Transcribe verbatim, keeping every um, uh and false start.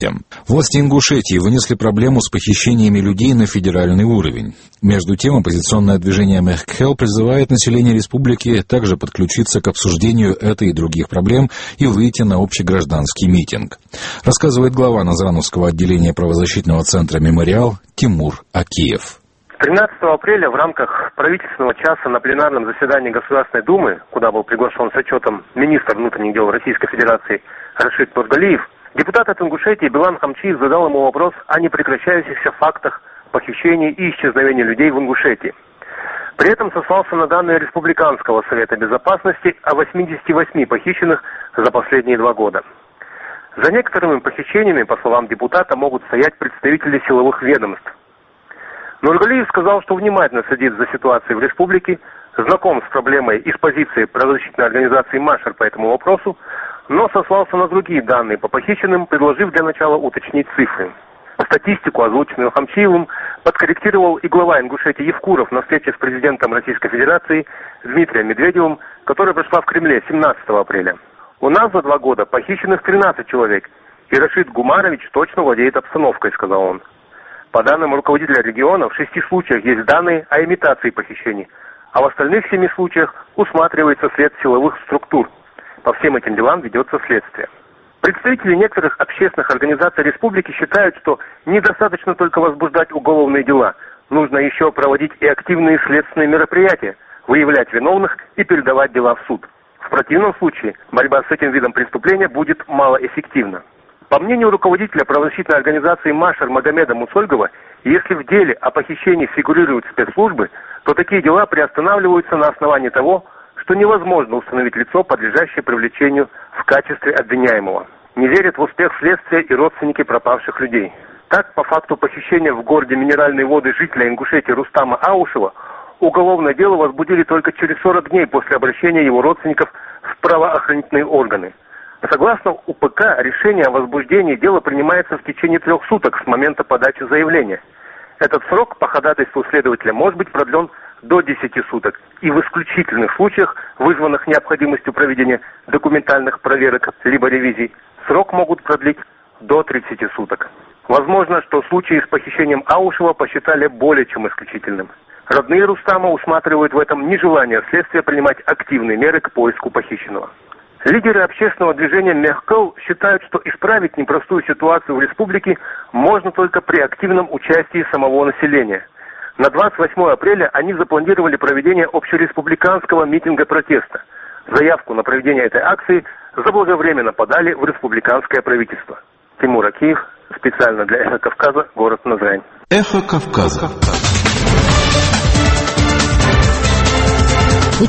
систем. Власти Ингушетии вынесли проблему с похищениями людей на федеральный уровень. Между тем, оппозиционное движение Мехкел призывает население республики также подключиться к обсуждению этой и других проблем и выйти на общегражданский митинг. Рассказывает глава Назрановского отделения правозащитного центра «Мемориал» Тимур Акиев. тринадцатого апреля в рамках правительственного часа на пленарном заседании Государственной Думы, куда был приглашен с отчетом министр внутренних дел Российской Федерации Рашид Нургалиев, депутат от Ингушетии Билан Хамчиев задал ему вопрос о непрекращающихся фактах похищений и исчезновения людей в Ингушетии. При этом сослался на данные Республиканского совета безопасности о восьмидесяти восьми похищенных за последние два года. За некоторыми похищениями, по словам депутата, могут стоять представители силовых ведомств. Нургалиев сказал, что внимательно следит за ситуацией в республике, знаком с проблемой и с позицией правозащитной организации «Машер» по этому вопросу, но сослался на другие данные по похищенным, предложив для начала уточнить цифры. Статистику, озвученную Хамчиевым, подкорректировал и глава Ингушетии Евкуров на встрече с президентом Российской Федерации Дмитрием Медведевым, которая прошла в Кремле семнадцатого апреля. «У нас за два года похищенных тринадцать человек, и Рашид Гумарович точно владеет обстановкой», — сказал он. По данным руководителя региона, в шести случаях есть данные о имитации похищений, а в остальных семи случаях усматривается след силовых структур. По всем этим делам ведется следствие. Представители некоторых общественных организаций республики считают, что недостаточно только возбуждать уголовные дела, нужно еще проводить и активные следственные мероприятия, выявлять виновных и передавать дела в суд. В противном случае борьба с этим видом преступления будет малоэффективна. По мнению руководителя правозащитной организации «Машер» Магомеда Мусольгова, если в деле о похищении фигурируют спецслужбы, то такие дела приостанавливаются на основании того, что невозможно установить лицо, подлежащее привлечению в качестве обвиняемого. Не верят в успех следствия и родственники пропавших людей. Так, по факту похищения в городе Минеральные Воды жителя Ингушетии Рустама Аушева, уголовное дело возбудили только через сорок дней после обращения его родственников в правоохранительные органы. Согласно УПК, решение о возбуждении дела принимается в течение трех суток с момента подачи заявления. Этот срок по ходатайству следователя может быть продлен до десяти суток, и в исключительных случаях, вызванных необходимостью проведения документальных проверок либо ревизий, срок могут продлить до тридцати суток. Возможно, что случай с похищением Аушева посчитали более чем исключительным. Родные Рустама усматривают в этом нежелание следствия принимать активные меры к поиску похищенного. Лидеры общественного движения Мехкел считают, что исправить непростую ситуацию в республике можно только при активном участии самого населения. На двадцать восьмое апреля они запланировали проведение общереспубликанского митинга протеста. Заявку на проведение этой акции заблаговременно подали в республиканское правительство. Тимур Акиев, специально для «Эхо Кавказа», город Назрань. «Эхо Кавказа».